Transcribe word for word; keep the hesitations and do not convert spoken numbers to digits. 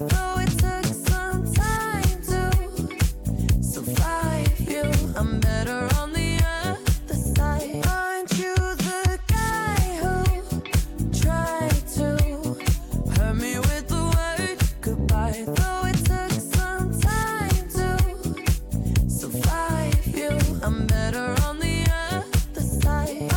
though it took some time to survive you. I'm better on the other side. Aren't you the guy who tried to hurt me with the word goodbye? Though it took